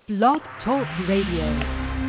Blog Talk Radio.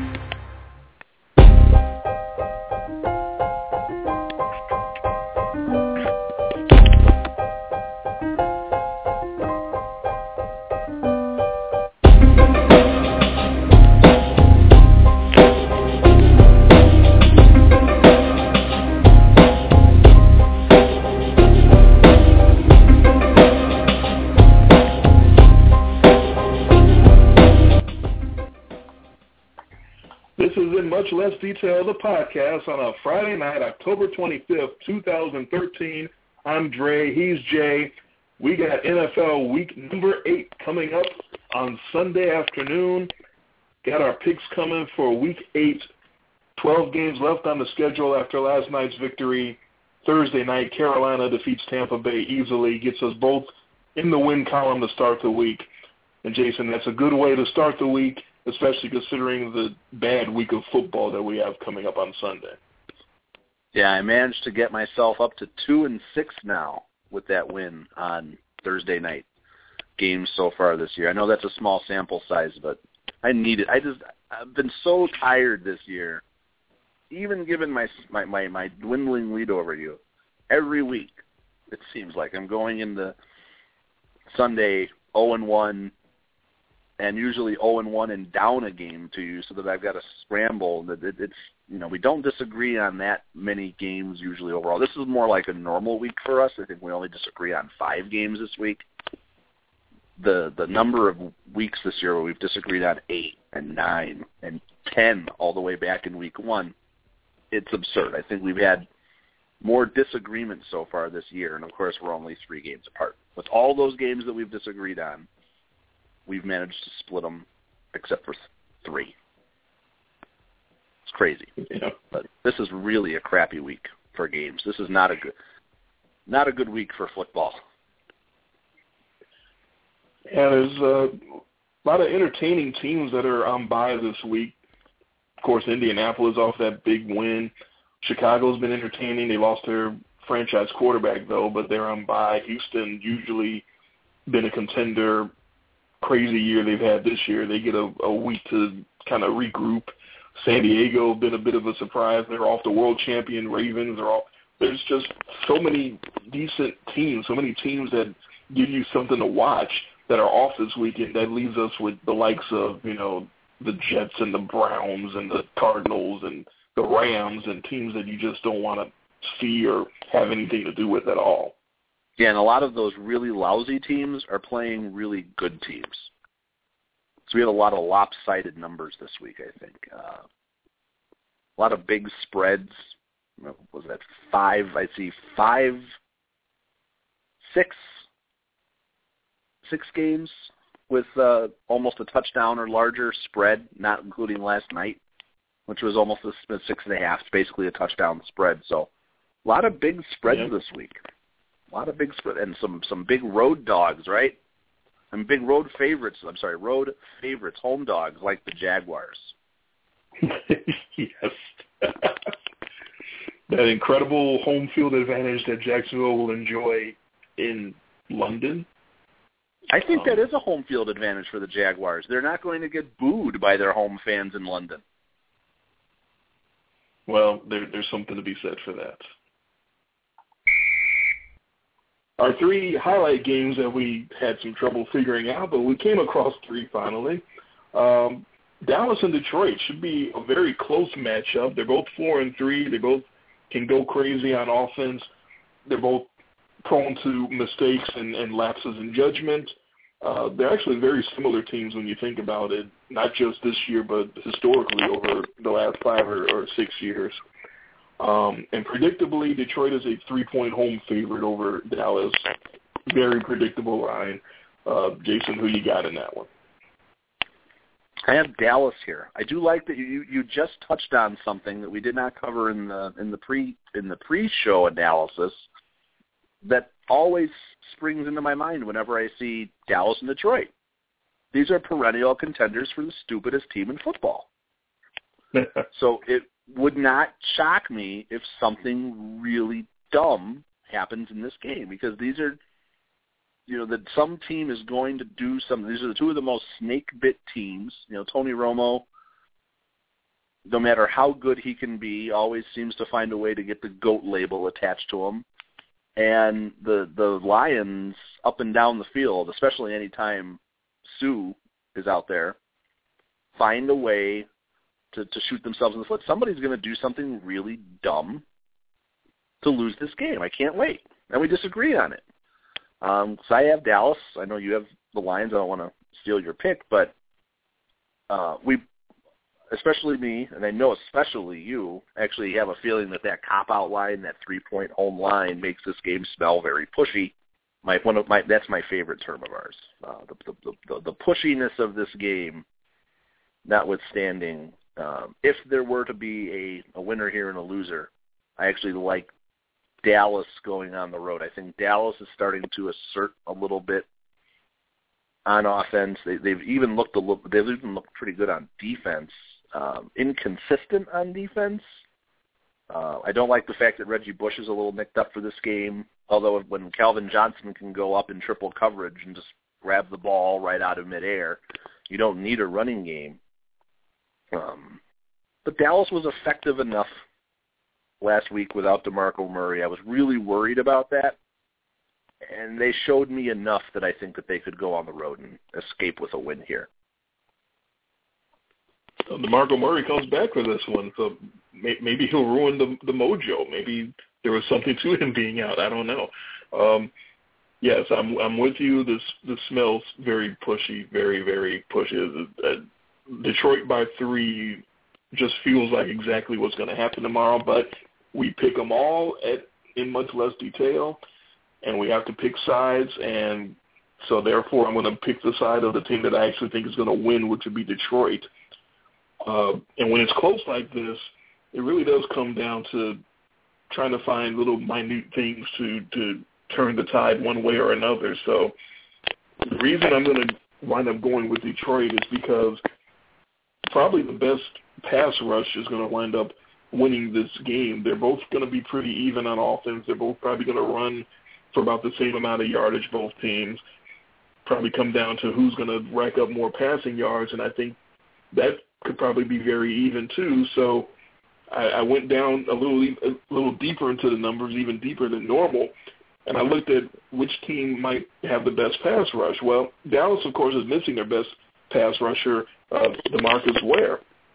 Much less detail, the podcast on a Friday night, October 25th, 2013. I'm Dre. He's Jay. We got NFL Week number 8 coming up on Sunday afternoon. Got our picks coming for Week 8. 12 games left on the schedule after last night's victory. Thursday night, Carolina defeats Tampa Bay easily, gets us both in the win column to start the week. And, Jason, that's a good way to start the week, especially considering the bad week of football that we have coming up on Sunday. Yeah, I managed to get myself up to 2-6 now with that win on Thursday night games so far this year. I know that's a small sample size, but I need it. I've been so tired this year, even given my dwindling lead over you. Every week, it seems like I'm going into Sunday 0-1, and usually 0-1 and down a game to you, so that I've got to scramble. It's we don't disagree on that many games usually overall. This is more like a normal week for us. I think we only disagree on 5 games this week. The number of weeks this year where we've disagreed on 8 and 9 and 10 all the way back in week 1, it's absurd. I think we've had more disagreements so far this year, and of course we're only 3 games apart. With all those games that we've disagreed on, we've managed to split them except for 3. It's crazy. Yeah. But this is really a crappy week for games. This is not a good week for football. Yeah, there's a lot of entertaining teams that are on bye this week. Of course, Indianapolis off that big win. Chicago's been entertaining. They lost their franchise quarterback, though, but they're on bye. Houston usually been a contender. Crazy year they've had this year. They get a week to kind of regroup. San Diego been a bit of a surprise. They're off the world champion. Ravens are off. There's just so many decent teams, so many teams that give you something to watch that are off this weekend. That leaves us with the likes of, the Jets and the Browns and the Cardinals and the Rams and teams that you just don't want to see or have anything to do with at all. Yeah, and a lot of those really lousy teams are playing really good teams. So we had a lot of lopsided numbers this week, I think. A lot of big spreads. Was that 5? I see 6 games with almost a touchdown or larger spread, not including last night, which was almost a 6.5. It's basically a touchdown spread. So a lot of big spreads this week. A lot of big spread and some big road dogs, right? And big road favorites, home dogs like the Jaguars. Yes. That incredible home field advantage that Jacksonville will enjoy in London. I think that is a home field advantage for the Jaguars. They're not going to get booed by their home fans in London. Well, there's something to be said for that. Our 3 highlight games that we had some trouble figuring out, but we came across 3 finally. Dallas and Detroit should be a very close matchup. They're both 4-3. They both can go crazy on offense. They're both prone to mistakes and lapses in judgment. They're actually very similar teams when you think about it, not just this year, but historically over the last 5 or 6 years. And predictably, Detroit is a 3-point home favorite over Dallas. Very predictable line. Jason, who you got in that one? I have Dallas here. I do like that you just touched on something that we did not cover in the pre-show analysis that always springs into my mind whenever I see Dallas and Detroit. These are perennial contenders for the stupidest team in football. So it would not shock me if something really dumb happens in this game, because these are that some team is going to do something. These are the two of the most snake-bit teams. Tony Romo, no matter how good he can be, always seems to find a way to get the GOAT label attached to him. And the Lions, up and down the field, especially anytime Sue is out there, find a way to shoot themselves in the foot. Somebody's going to do something really dumb to lose this game. I can't wait. And we disagree on it. So I have Dallas. I know you have the Lions. I don't want to steal your pick, but especially me, and I know especially you, actually have a feeling that cop-out line, that 3-point home line, makes this game smell very pushy. That's my favorite term of ours. The pushiness of this game, notwithstanding, if there were to be a winner here and a loser, I actually like Dallas going on the road. I think Dallas is starting to assert a little bit on offense. They've even looked pretty good on defense. Inconsistent on defense. I don't like the fact that Reggie Bush is a little nicked up for this game, although when Calvin Johnson can go up in triple coverage and just grab the ball right out of midair, you don't need a running game. But Dallas was effective enough last week without DeMarco Murray. I was really worried about that, and they showed me enough that I think that they could go on the road and escape with a win here. DeMarco Murray comes back for this one, so maybe he'll ruin the mojo. Maybe there was something to him being out. I don't know. Yes, I'm with you. This smells very pushy, very, very pushy. Detroit by 3 just feels like exactly what's going to happen tomorrow, but we pick them all in much less detail, and we have to pick sides, and so therefore I'm going to pick the side of the team that I actually think is going to win, which would be Detroit. And when it's close like this, it really does come down to trying to find little minute things to turn the tide one way or another. So the reason I'm going to wind up going with Detroit is because probably the best pass rush is going to wind up winning this game. They're both going to be pretty even on offense. They're both probably going to run for about the same amount of yardage, both teams. Probably come down to who's going to rack up more passing yards, and I think that could probably be very even too. So I went down a little deeper into the numbers, even deeper than normal, and I looked at which team might have the best pass rush. Well, Dallas, of course, is missing their best pass rusher, DeMarcus Ware.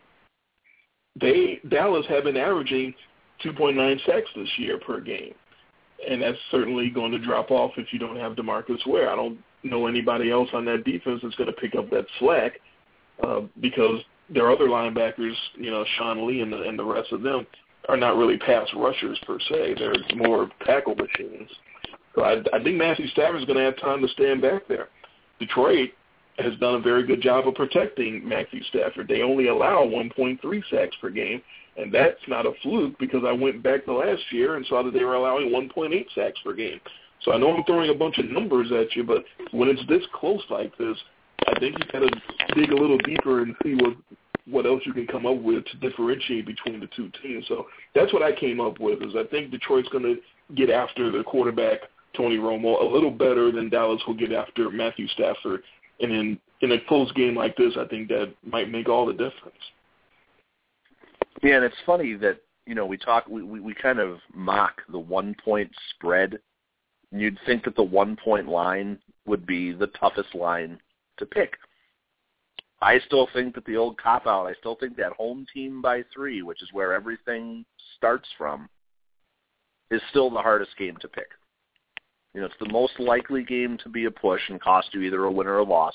Dallas have been averaging 2.9 sacks this year per game, and that's certainly going to drop off if you don't have DeMarcus Ware. I don't know anybody else on that defense that's going to pick up that slack because their other linebackers, Sean Lee and the rest of them, are not really pass rushers per se. They're more tackle machines. So I think Matthew Stafford is going to have time to stand back there. Detroit has done a very good job of protecting Matthew Stafford. They only allow 1.3 sacks per game, and that's not a fluke because I went back to last year and saw that they were allowing 1.8 sacks per game. So I know I'm throwing a bunch of numbers at you, but when it's this close like this, I think you got to dig a little deeper and see what else you can come up with to differentiate between the two teams. So that's what I came up with, is I think Detroit's going to get after the quarterback, Tony Romo, a little better than Dallas will get after Matthew Stafford. And in a close game like this, I think that might make all the difference. Yeah, and it's funny that, we kind of mock the 1-point spread. You'd think that the 1-point line would be the toughest line to pick. I still think that the old cop-out, I still think that home team by 3, which is where everything starts from, is still the hardest game to pick. It's the most likely game to be a push and cost you either a win or a loss.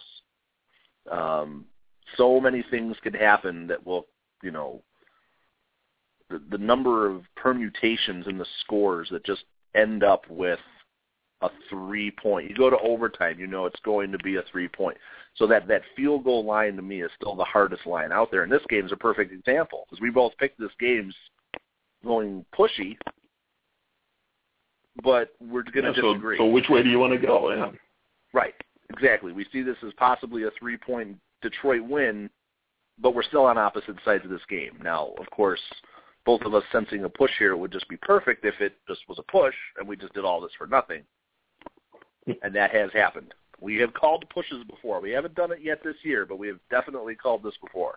So many things could happen that will, the number of permutations in the scores that just end up with a 3-point. You go to overtime, it's going to be a 3-point. So that field goal line to me is still the hardest line out there. And this game is a perfect example because we both picked this game going pushy, but we're going to disagree. So which way do you want to go? Yeah. Right, exactly. We see this as possibly a 3-point Detroit win, but we're still on opposite sides of this game. Now, of course, both of us sensing a push here would just be perfect if it just was a push and we just did all this for nothing. and that has happened. We have called pushes before. We haven't done it yet this year, but we have definitely called this before.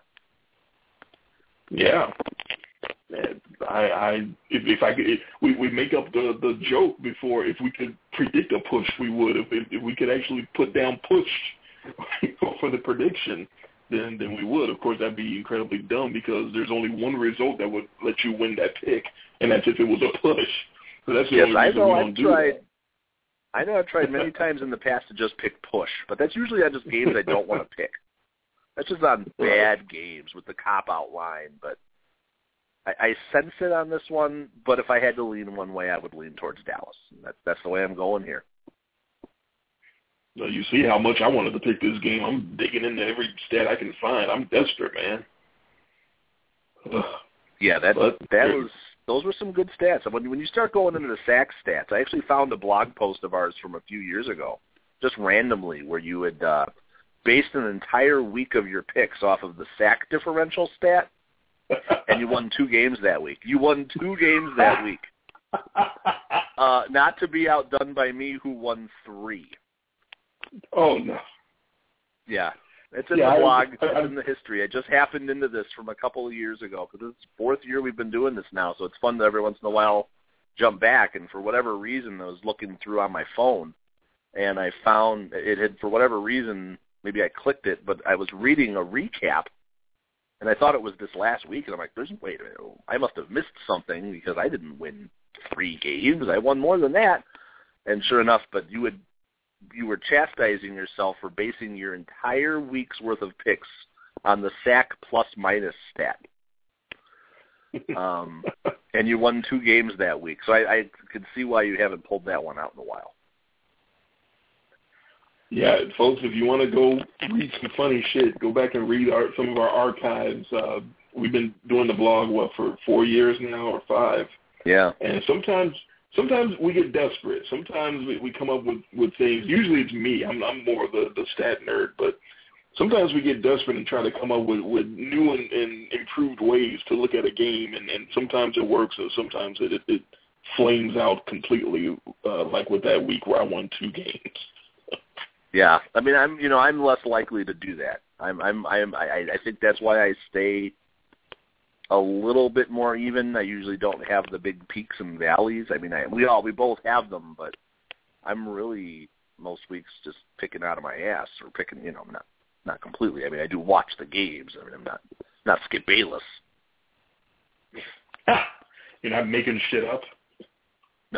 Yeah. We make up the joke before. If we could predict a push, we would. If we could actually put down push for the prediction, then we would. Of course, that'd be incredibly dumb because there's only one result that would let you win that pick, and that's if it was a push. So that's the only reason we don't do that. I know I've tried many times in the past to just pick push, but that's usually on just games I don't want to pick. That's just on bad games with the cop-out line, but I sense it on this one, but if I had to lean one way, I would lean towards Dallas. That's the way I'm going here. Well, you see how much I wanted to pick this game. I'm digging into every stat I can find. I'm desperate, man. Yeah, those were some good stats. When you start going into the sack stats, I actually found a blog post of ours from a few years ago, just randomly, where you had based an entire week of your picks off of the sack differential stat, and you won 2 games that week. You won 2 games that week. Not to be outdone by me, who won 3. Oh, no. Yeah. It's in the blog. It's in the history. I just happened into this from a couple of years ago because it's the 4th year we've been doing this now, so it's fun to every once in a while jump back. And for whatever reason, I was looking through on my phone, and I found it had, for whatever reason, maybe I clicked it, but I was reading a recap, and I thought it was this last week, and I'm like, wait a minute, I must have missed something because I didn't win 3 games. I won more than that. And sure enough, but you were chastising yourself for basing your entire week's worth of picks on the sack plus-minus stat. And you won 2 games that week. So I could see why you haven't pulled that one out in a while. Yeah, folks, if you want to go read some funny shit, go back and read some of our archives. We've been doing the blog, for 4 years now or 5? Yeah. And sometimes we get desperate. Sometimes we come up with things. Usually it's me. I'm more of the stat nerd, but sometimes we get desperate and try to come up with new and improved ways to look at a game, and sometimes it works, and sometimes it flames out completely, like with that week where I won 2 games. Yeah, I mean, I'm less likely to do that. I think that's why I stay a little bit more even. I usually don't have the big peaks and valleys. I mean, we both have them, but I'm really most weeks just picking out of my ass or picking, not completely. I mean, I do watch the games. I mean, I'm not Skip Bayless. You're not making shit up? No.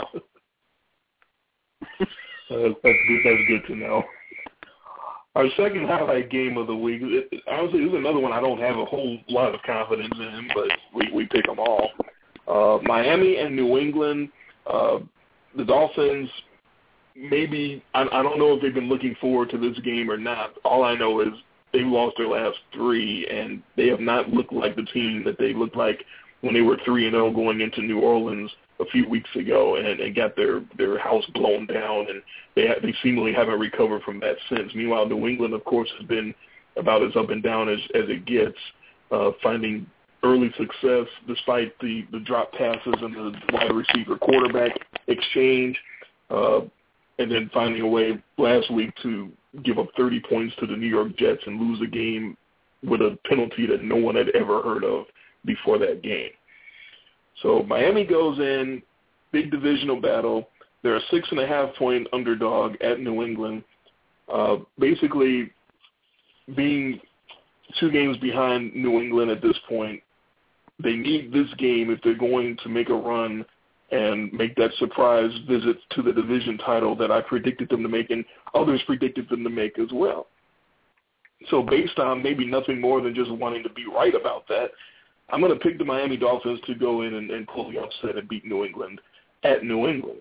That's good to know. Our second highlight game of the week, honestly, this is another one I don't have a whole lot of confidence in, but we pick them all. Miami and New England, the Dolphins, maybe, I don't know if they've been looking forward to this game or not. All I know is they've lost their last 3, and they have not looked like the team that they looked like when they were 3-0 going into New Orleans a few weeks ago and got their house blown down, and they seemingly haven't recovered from that since. Meanwhile, New England, of course, has been about as up and down as it gets, finding early success despite the drop passes and the wide receiver quarterback exchange, and then finding a way last week to give up 30 points to the New York Jets and lose a game with a penalty that no one had ever heard of before that game. So Miami goes in, big divisional battle. They're a 6.5-point underdog at New England. Basically, being 2 games behind New England at this point, they need this game if they're going to make a run and make that surprise visit to the division title that I predicted them to make and others predicted them to make as well. So based on maybe nothing more than just wanting to be right about that, I'm going to pick the Miami Dolphins to go in and pull the upset and beat New England at New England.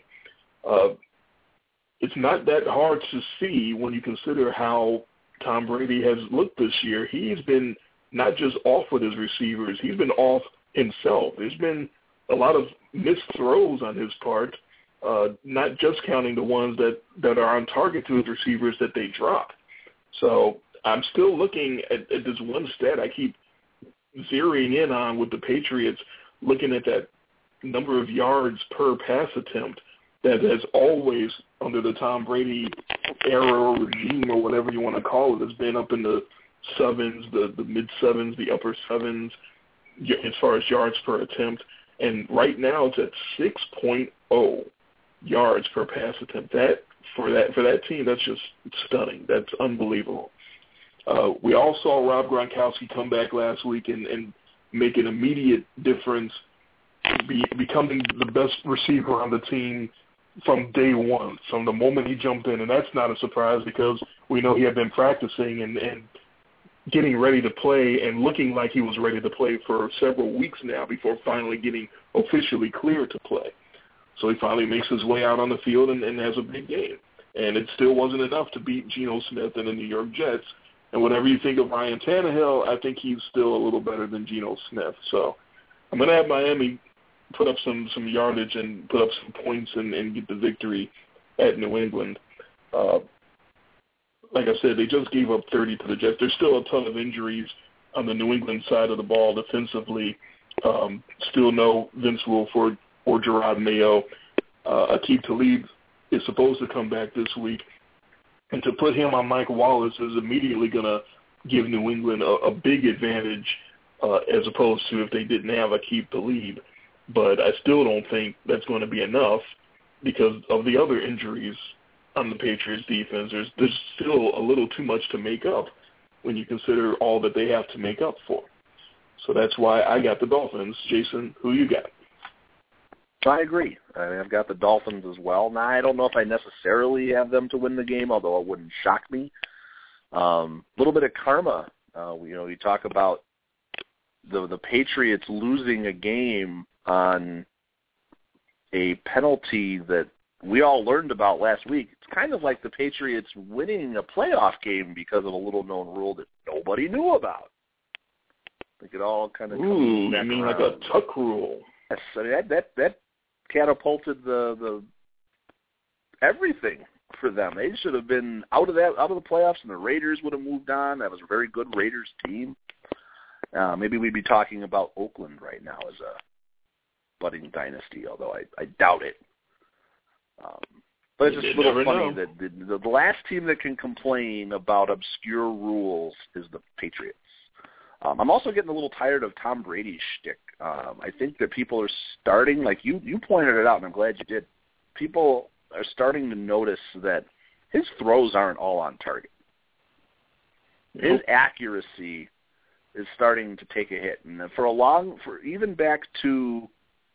It's not that hard to see when you consider how Tom Brady has looked this year. He's been not just off with his receivers, he's been off himself. There's been a lot of missed throws on his part, not just counting the ones that are on target to his receivers that they drop. So I'm still looking at this one stat I keep zeroing in on with the Patriots, looking at that number of yards per pass attempt. that has always, under the Tom Brady era or regime or whatever you want to call it, has been up in the sevens, the mid-sevens, the upper sevens, as far as yards per attempt. And right now it's at 6.0 yards per pass attempt. That for that team, that's just stunning. That's unbelievable. We all saw Rob Gronkowski come back last week and make an immediate difference, becoming the best receiver on the team from day one, from the moment he jumped in. And that's not a surprise because we know he had been practicing and getting ready to play and looking like he was ready to play for several weeks now before finally getting officially cleared to play. So he finally makes his way out on the field and has a big game. And it still wasn't enough to beat Geno Smith and the New York Jets. And whatever you think of Ryan Tannehill, I think he's still a little better than Geno Smith. So I'm going to have Miami put up some yardage and put up some points and get the victory at New England. Like I said, they just gave up 30 to the Jets. There's still a ton of injuries on the New England side of the ball defensively. Still no Vince Wilfork or Gerard Mayo. Aqib Talib is supposed to come back this week. And to put him on Mike Wallace is immediately going to give New England a big advantage as opposed to if they didn't have Aqib Talib. But I still don't think that's going to be enough because of the other injuries on the Patriots defense. There's still a little too much to make up when you consider all that they have to make up for. So that's why I got the Dolphins. Jason, who you got? I agree. I mean, I've got the Dolphins as well. Now, I don't know if I necessarily have them to win the game, although it wouldn't shock me. A little bit of karma. You talk about the Patriots losing a game on a penalty that we all learned about last week. It's kind of like the Patriots winning a playoff game because of a little-known rule that nobody knew about. I think it all kind of comes back around. Like a tuck rule. Yes, I mean, that catapulted the everything for them. They should have been out of the playoffs, and the Raiders would have moved on. That was a very good Raiders team. Maybe we'd be talking about Oakland right now as a budding dynasty, although I doubt it. But it's just a little funny that the last team that can complain about obscure rules is the Patriots. I'm also getting a little tired of Tom Brady's shtick. I think that people are starting, like you pointed it out, and I'm glad you did. People are starting to notice that his throws aren't all on target. His accuracy is starting to take a hit, and for even back to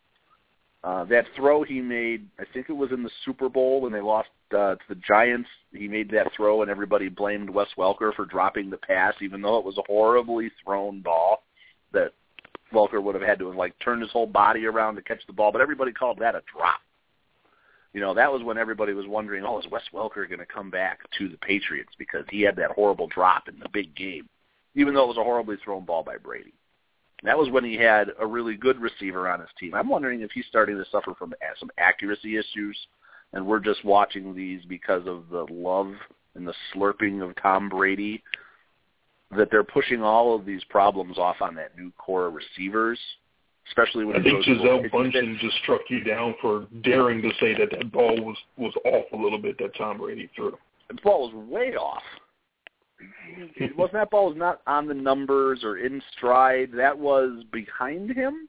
that throw he made, I think it was in the Super Bowl when they lost to the Giants. He made that throw, and everybody blamed Wes Welker for dropping the pass, even though it was a horribly thrown ball that Welker would have had to have turned his whole body around to catch the ball. But everybody called that a drop. That was when everybody was wondering, is Wes Welker going to come back to the Patriots because he had that horrible drop in the big game, even though it was a horribly thrown ball by Brady. That was when he had a really good receiver on his team. I'm wondering if he's starting to suffer from some accuracy issues, and we're just watching these because of the love and the slurping of Tom Brady, that they're pushing all of these problems off on that new core of receivers, especially when I think Gisele Bundchen just struck you down for daring to say that ball was off a little bit that Tom Brady threw. The ball was way off. That ball was not on the numbers or in stride. That was behind him.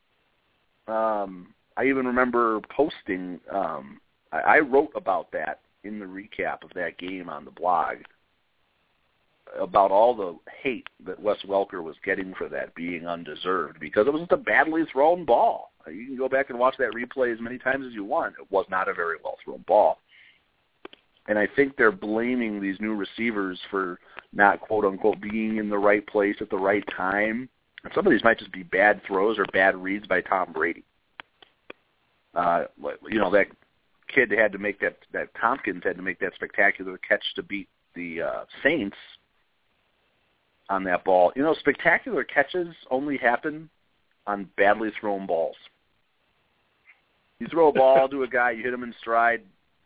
I even remember posting, I wrote about that in the recap of that game on the blog, about all the hate that Wes Welker was getting for that being undeserved because it was just a badly thrown ball. You can go back and watch that replay as many times as you want. It was not a very well-thrown ball. And I think they're blaming these new receivers for not, quote-unquote, being in the right place at the right time. And some of these might just be bad throws or bad reads by Tom Brady. That kid had to make that Tompkins had to make that spectacular catch to beat the Saints on that ball. Spectacular catches only happen on badly thrown balls. You throw a ball to a guy, you hit him in stride,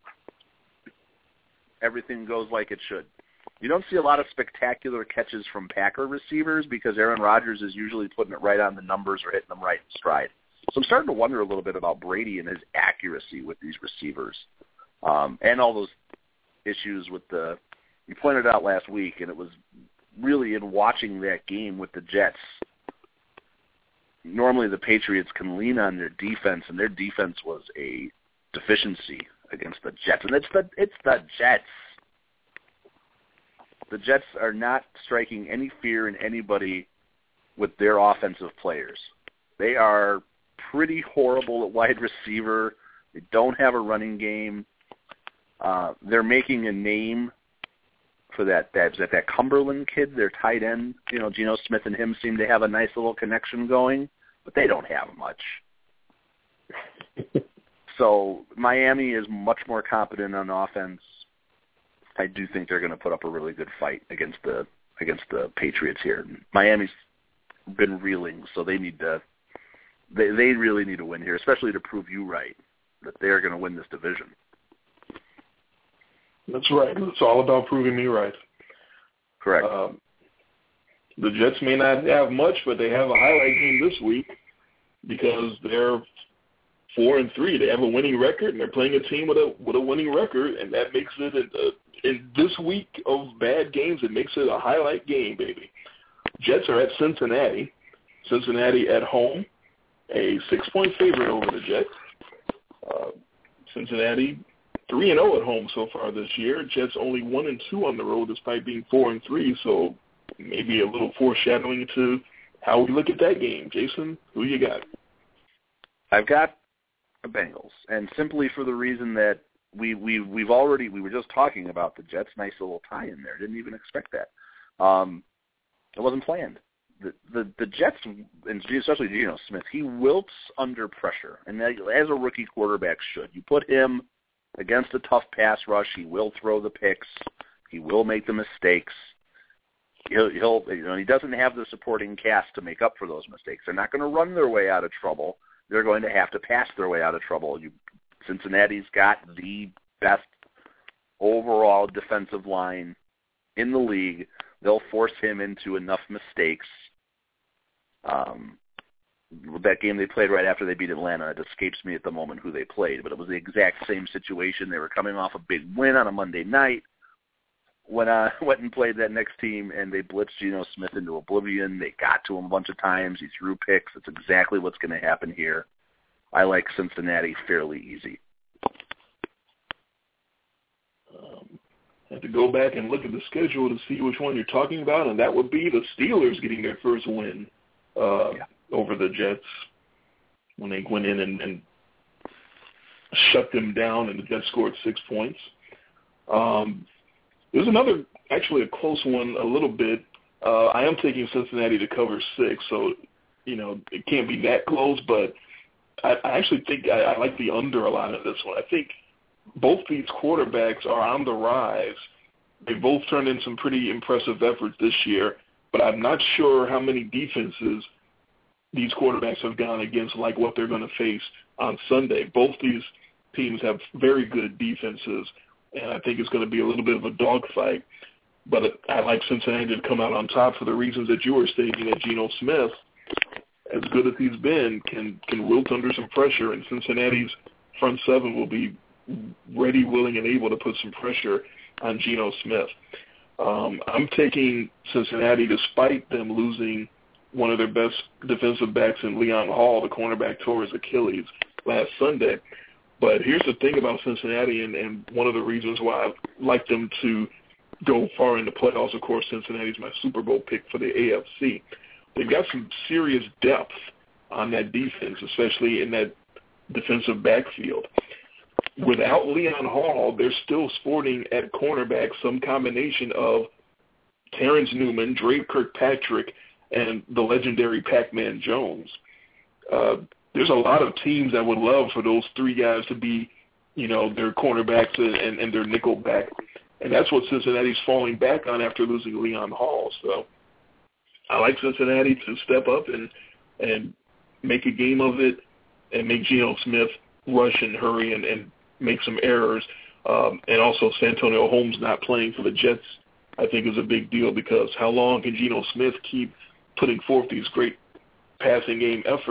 everything goes like it should. You don't see a lot of spectacular catches from Packer receivers because Aaron Rodgers is usually putting it right on the numbers or hitting them right in stride. So I'm starting to wonder a little bit about Brady and his accuracy with these receivers, and all those issues with you pointed out last week, and it was really in watching that game with the Jets. Normally the Patriots can lean on their defense, and their defense was a deficiency against the Jets. And it's the Jets. The Jets are not striking any fear in anybody with their offensive players. They are pretty horrible at wide receiver. They don't have a running game. They're making a name for that Cumberland kid, their tight end. Geno Smith and him seem to have a nice little connection going, but they don't have much. So Miami is much more competent on offense. I do think they're going to put up a really good fight against the Patriots here. Miami's been reeling, so they really need to win here, especially to prove you right that they're going to win this division. That's right. It's all about proving me right. Correct. The Jets may not have much, but they have a highlight game this week because they're 4-3. They have a winning record, and they're playing a team with a winning record, and that makes it in this week of bad games. It makes it a highlight game, baby. Jets are at Cincinnati. Cincinnati at home, a 6-point favorite over the Jets. Cincinnati 3-0 at home so far this year. Jets only 1-2 on the road despite being 4-3, so maybe a little foreshadowing to how we look at that game. Jason, who you got? I've got the Bengals, and simply for the reason that we were just talking about the Jets. Nice little tie in there. Didn't even expect that. It wasn't planned. The Jets, and especially Geno Smith, he wilts under pressure, and as a rookie quarterback should. You put him against a tough pass rush, he will throw the picks. He will make the mistakes. He doesn't have the supporting cast to make up for those mistakes. They're not going to run their way out of trouble. They're going to have to pass their way out of trouble. Cincinnati's got the best overall defensive line in the league. They'll force him into enough mistakes. That game they played right after they beat Atlanta, it escapes me at the moment who they played, but it was the exact same situation. They were coming off a big win on a Monday night when I went and played that next team, and they blitzed Geno Smith into oblivion. They got to him a bunch of times. He threw picks. That's exactly what's going to happen here. I like Cincinnati fairly easy. I have to go back and look at the schedule to see which one you're talking about, and that would be the Steelers getting their first win over the Jets when they went in and shut them down, and the Jets scored 6 points. There's another, actually a close one a little bit. I am taking Cincinnati to cover 6, so, it can't be that close, but I actually think I like the under a lot in this one. I think both these quarterbacks are on the rise. They both turned in some pretty impressive efforts this year, but I'm not sure how many defenses these quarterbacks have gone against, like what they're going to face on Sunday. Both these teams have very good defenses, and I think it's going to be a little bit of a dogfight. But I like Cincinnati to come out on top for the reasons that you were stating, that Geno Smith, as good as he's been, can wilt under some pressure, and Cincinnati's front seven will be ready, willing, and able to put some pressure on Geno Smith. I'm taking Cincinnati despite them losing one of their best defensive backs in Leon Hall, the cornerback, tore his Achilles last Sunday. But here's the thing about Cincinnati, and one of the reasons why I like them to go far in the playoffs. Of course, Cincinnati's my Super Bowl pick for the AFC. They've got some serious depth on that defense, especially in that defensive backfield. Without Leon Hall, they're still sporting at cornerback some combination of Terrence Newman, Dre Kirkpatrick, and the legendary Pac-Man Jones. There's a lot of teams that would love for those three guys to be, their cornerbacks and their nickel back. And that's what Cincinnati's falling back on after losing Leon Hall. So I like Cincinnati to step up and make a game of it and make Geno Smith rush and hurry and make some errors. And also Santonio Holmes not playing for the Jets, I think, is a big deal, because how long can Geno Smith keep putting forth these great passing game efforts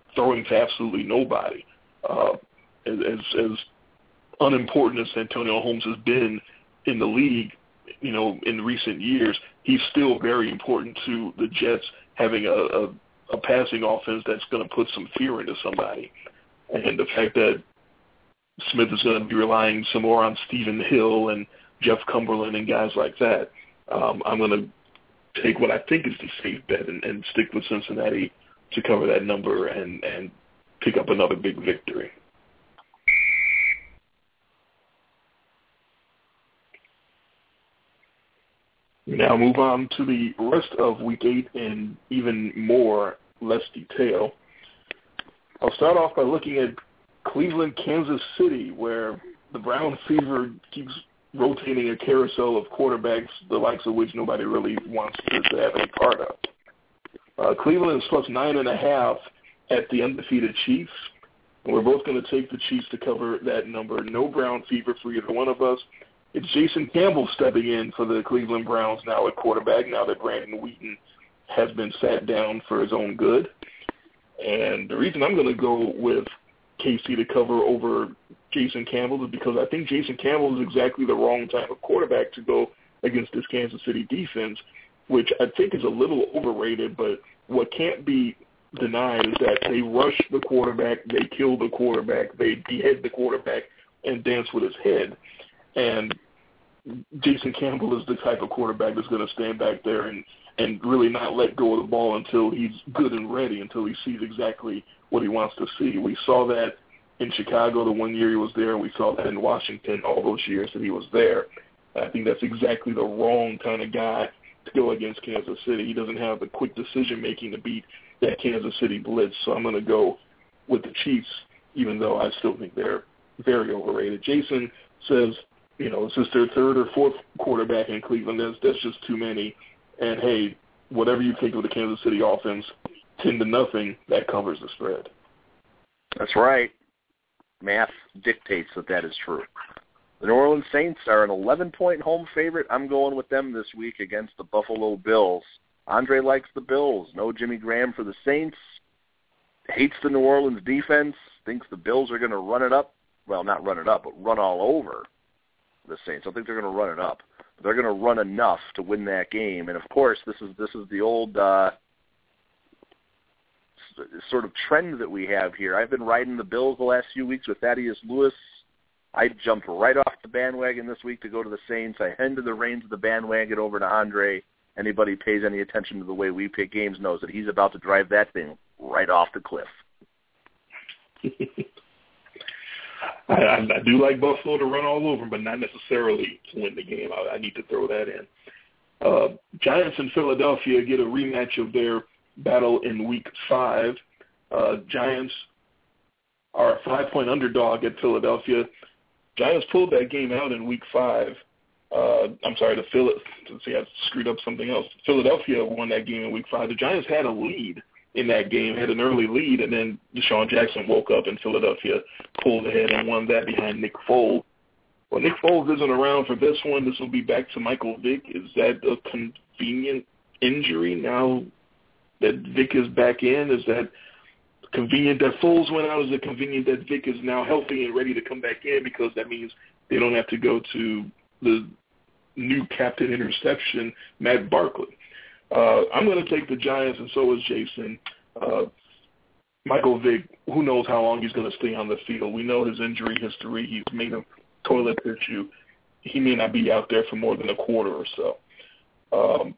throwing to absolutely nobody. As unimportant as Santonio Holmes has been in the league, in recent years, he's still very important to the Jets having a passing offense that's going to put some fear into somebody. And the fact that Smith is going to be relying some more on Stephen Hill and Jeff Cumberland and guys like that, I'm going to take what I think is the safe bet and stick with Cincinnati to cover that number and pick up another big victory. Now move on to the rest of Week 8 in even less detail. I'll start off by looking at Cleveland, Kansas City, where the Brown fever keeps rotating a carousel of quarterbacks, the likes of which nobody really wants to have any part of. Cleveland is plus 9.5 at the undefeated Chiefs. And we're both going to take the Chiefs to cover that number. No Brown fever for either one of us. It's Jason Campbell stepping in for the Cleveland Browns now at quarterback, now that Brandon Wheaton has been sat down for his own good. And the reason I'm going to go with KC to cover over Jason Campbell is because I think Jason Campbell is exactly the wrong type of quarterback to go against this Kansas City defense, which I think is a little overrated, but what can't be denied is that they rush the quarterback, they kill the quarterback, they behead the quarterback, and dance with his head. And Jason Campbell is the type of quarterback that's going to stand back there and really not let go of the ball until he's good and ready, until he sees exactly what he wants to see. We saw that in Chicago the one year he was there, and we saw that in Washington all those years that he was there. I think that's exactly the wrong kind of guy to go against Kansas City. He doesn't have the quick decision-making to beat that Kansas City blitz, so I'm going to go with the Chiefs, even though I still think they're very overrated. Jason says, this is their third or fourth quarterback in Cleveland. That's just too many. And, hey, whatever you think of the Kansas City offense, 10-0, that covers the spread. That's right. Math dictates that is true. The New Orleans Saints are an 11-point home favorite. I'm going with them this week against the Buffalo Bills. Andre likes the Bills. No Jimmy Graham for the Saints. Hates the New Orleans defense. Thinks the Bills are going to run it up. Well, not run it up, but run all over the Saints. I don't think they're going to run it up. But they're going to run enough to win that game. And, of course, this is the old sort of trend that we have here. I've been riding the Bills the last few weeks with Thaddeus Lewis. I jumped right off the bandwagon this week to go to the Saints. I handed the reins of the bandwagon over to Andre. Anybody pays any attention to the way we pick games knows that he's about to drive that thing right off the cliff. I do like Buffalo to run all over, but not necessarily to win the game. I need to throw that in. Giants and Philadelphia get a rematch of their battle in Week 5. Giants are a 5-point underdog at Philadelphia. Giants pulled that game out in Week 5. I'm sorry, I screwed up something else. Philadelphia won that game in Week 5. The Giants had a lead in that game, had an early lead, and then Deshaun Jackson woke up and Philadelphia pulled ahead and won that behind Nick Foles. Well, Nick Foles isn't around for this one. This will be back to Michael Vick. Is that a convenient injury now that Vick is back in? Is that convenient that Foles went out? Is it convenient that Vick is now healthy and ready to come back in because that means they don't have to go to the new captain interception, Matt Barkley? I'm going to take the Giants, and so is Jason. Michael Vick, who knows how long he's going to stay on the field. We know his injury history. He's made of toilet tissue. He may not be out there for more than a quarter or so.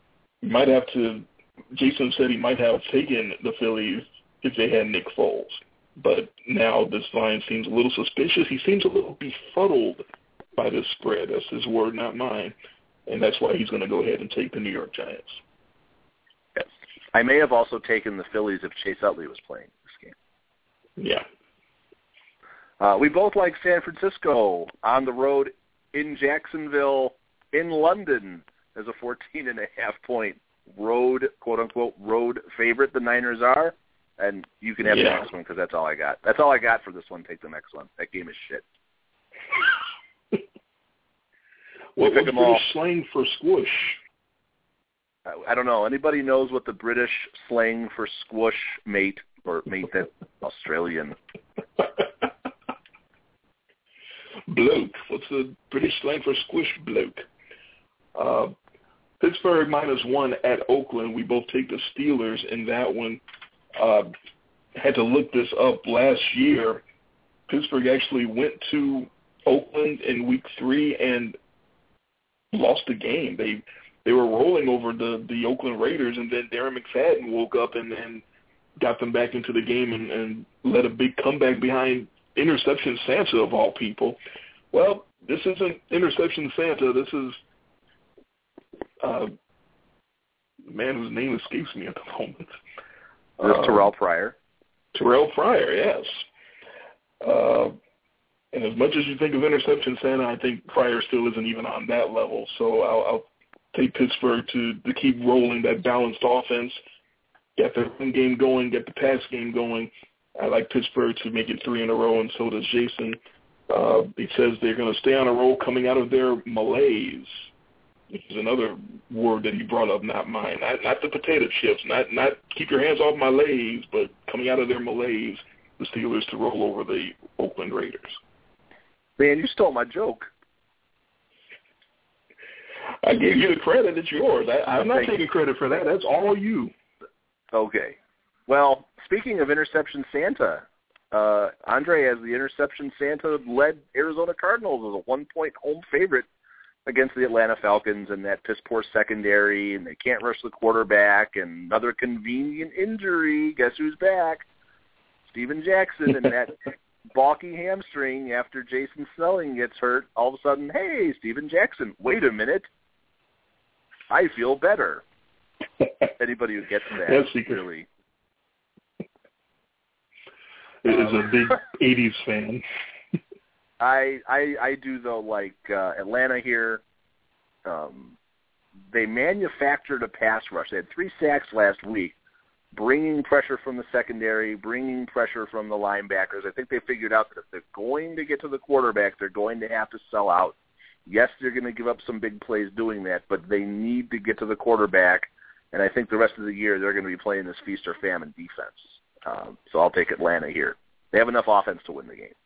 Jason said he might have taken the Phillies if they had Nick Foles. But now this line seems a little suspicious. He seems a little befuddled by this spread. That's his word, not mine. And that's why he's going to go ahead and take the New York Giants. Yes. I may have also taken the Phillies if Chase Utley was playing this game. Yeah. We both like San Francisco on the road in Jacksonville, in London, as a 14.5-point road, quote-unquote, road favorite the Niners are. And you can have the next one because that's all I got. That's all I got for this one. Take the next one. That game is shit. What's British slang for squish? I don't know. Anybody knows what the British slang for squish, mate, Or make that Australian. Bloke. What's the British slang for squish bloke? Pittsburgh -1 at Oakland. We both take the Steelers in that one. Had to look this up last year. Pittsburgh actually went to Oakland in week 3 and lost the game. They were rolling over the Oakland Raiders, and then Darren McFadden woke up and got them back into the game and led a big comeback behind Interception Santa, of all people. Well, this isn't Interception Santa. This is a man whose name escapes me at the moment. Terrell Pryor. Terrell Pryor, yes. And as much as you think of Interception Santa, I think Pryor still isn't even on that level. So I'll take Pittsburgh to keep rolling that balanced offense, get the run game going, get the pass game going. I like Pittsburgh to make it 3 in a row, and so does Jason. He says they're going to stay on a roll coming out of their malaise, which is another word that he brought up, not mine. Not the potato chips, not keep your hands off my lays, but coming out of their malaise, the Steelers to roll over the Oakland Raiders. Man, you stole my joke. I gave you the credit. It's yours. I'm not taking credit for that. That's all you. Okay. Well, speaking of Interception Santa, Andre, as the Interception Santa, led Arizona Cardinals as a 1-point home favorite against the Atlanta Falcons and that piss-poor secondary, and they can't rush the quarterback, and another convenient injury. Guess who's back? Steven Jackson, and that balky hamstring after Jason Snelling gets hurt. All of a sudden, hey, Steven Jackson, wait a minute. I feel better. Anybody who gets that, really. Is a big 80s fan. I do, though, like Atlanta here. They manufactured a pass rush. They had 3 sacks last week, bringing pressure from the secondary, bringing pressure from the linebackers. I think they figured out that if they're going to get to the quarterback, they're going to have to sell out. Yes, they're going to give up some big plays doing that, but they need to get to the quarterback, and I think the rest of the year they're going to be playing this feast or famine defense. So I'll take Atlanta here. They have enough offense to win the game.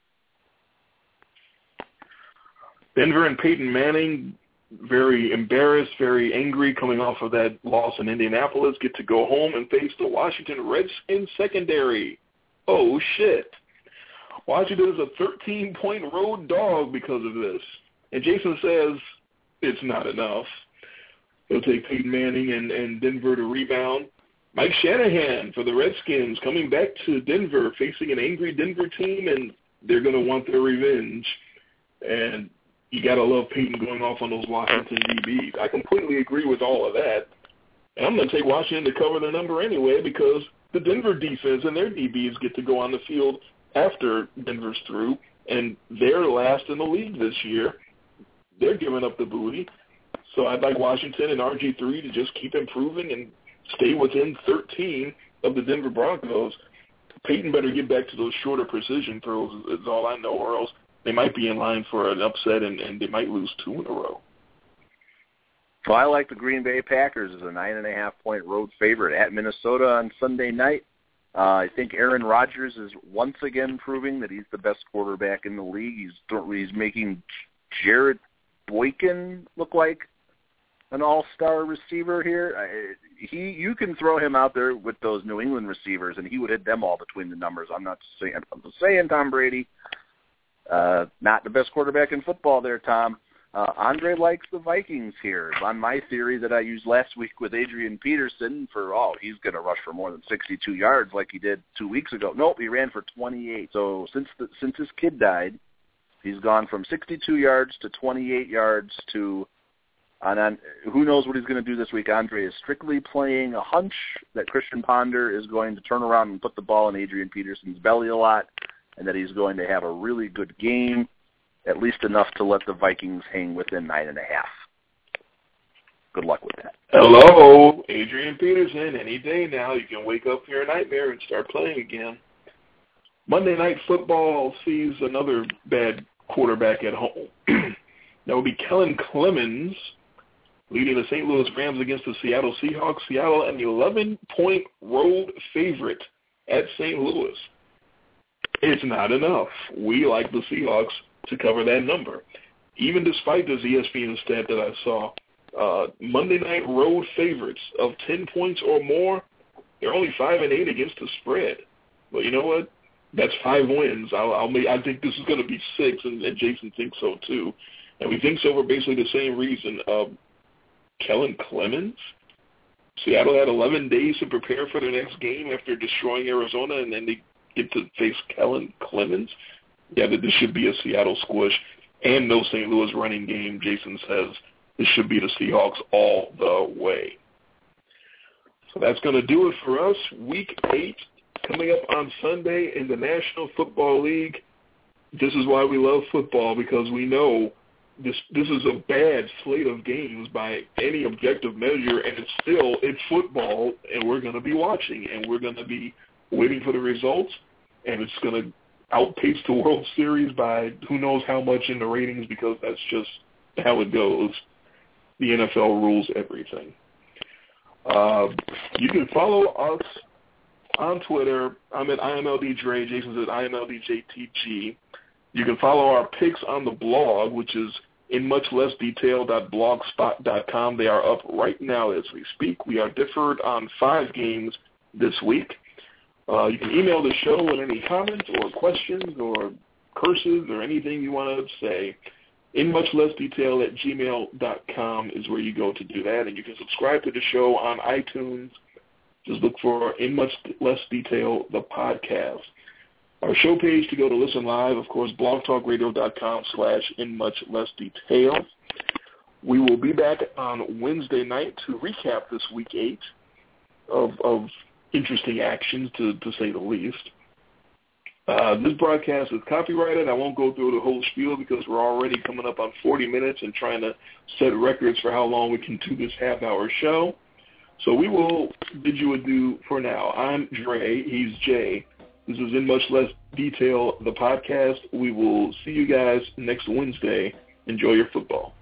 Denver and Peyton Manning, very embarrassed, very angry, coming off of that loss in Indianapolis, get to go home and face the Washington Redskins secondary. Oh, shit. Washington is a 13-point road dog because of this. And Jason says it's not enough. He'll take Peyton Manning and Denver to rebound. Mike Shanahan for the Redskins coming back to Denver, facing an angry Denver team, and they're going to want their revenge. And you got to love Peyton going off on those Washington DBs. I completely agree with all of that. And I'm going to take Washington to cover the number anyway because the Denver defense and their DBs get to go on the field after Denver's through, and they're last in the league this year. They're giving up the booty. So I'd like Washington and RG3 to just keep improving and stay within 13 of the Denver Broncos. Peyton better get back to those shorter precision throws is all I know, or else they might be in line for an upset and they might lose 2 in a row. Well, I like the Green Bay Packers as a 9.5-point road favorite at Minnesota on Sunday night. I think Aaron Rodgers is once again proving that he's the best quarterback in the league. He's making Jarrett Boykin look like an all-star receiver here. You can throw him out there with those New England receivers, and he would hit them all between the numbers. I'm just saying Tom Brady, not the best quarterback in football there, Tom. Andre likes the Vikings here. On my theory that I used last week with Adrian Peterson he's going to rush for more than 62 yards like he did 2 weeks ago. Nope, he ran for 28. So since his kid died, he's gone from 62 yards to 28 yards to who knows what he's going to do this week. Andre is strictly playing a hunch that Christian Ponder is going to turn around and put the ball in Adrian Peterson's belly a lot, and that he's going to have a really good game, at least enough to let the Vikings hang within 9.5. Good luck with that. Hello, Adrian Peterson. Any day now, you can wake up from your nightmare and start playing again. Monday Night Football sees another bad quarterback at home. That will be Kellen Clemens leading the St. Louis Rams against the Seattle Seahawks. Seattle, an 11-point road favorite at St. Louis. It's not enough. We like the Seahawks to cover that number. Even despite this ESPN stat that I saw, Monday night road favorites of 10 points or more, they're only 5-8 against the spread. But you know what? That's 5 wins. I think this is going to be 6, and Jason thinks so too. And we think so for basically the same reason. Kellen Clemens? Seattle had 11 days to prepare for their next game after destroying Arizona, and then they get to face Kellen Clemens? Yeah, this should be a Seattle squish. And no St. Louis running game. Jason says this should be the Seahawks all the way. So that's going to do it for us. Week 8 coming up on Sunday in the National Football League. This is why we love football, because we know this is a bad slate of games by any objective measure, and it's football, and we're going to be watching, and we're going to be waiting for the results, and it's going to outpace the World Series by who knows how much in the ratings, because that's just how it goes. The NFL rules everything. You can follow us on Twitter. I'm at IMLDDre. Jason's at IMLDJTG. You can follow our picks on the blog, which is inmuchlessdetail.blogspot.com. They are up right now as we speak. We are differed on 5 games this week. You can email the show with any comments or questions or curses or anything you want to say. inmuchlessdetail@gmail.com is where you go to do that. And you can subscribe to the show on iTunes. Just look for In Much Less Detail, the podcast. Our show page to go to listen live, of course, blogtalkradio.com/InMuchLessDetail. We will be back on Wednesday night to recap this week 8 of interesting actions, to say the least. This broadcast is copyrighted. I won't go through the whole spiel because we're already coming up on 40 minutes and trying to set records for how long we can do this half-hour show. So we will bid you adieu for now. I'm Dre. He's Jay. This is In Much Less Detail, the podcast. We will see you guys next Wednesday. Enjoy your football.